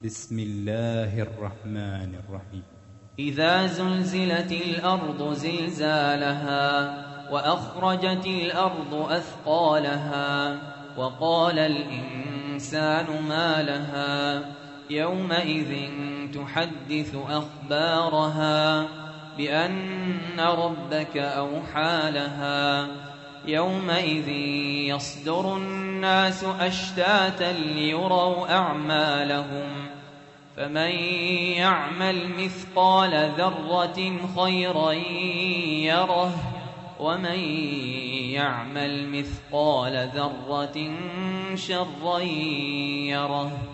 بسم الله الرحمن الرحيم. إذا زلزلت الأرض زلزالها وأخرجت الأرض أثقالها وقال الإنسان ما لها يومئذ تحدث أخبارها بأن ربك أوحى لها يومئذ يصدر الناس أشتاتا ليروا أعمالهم فمن يعمل مثقال ذرة خيرا يره ومن يعمل مثقال ذرة شرا يره.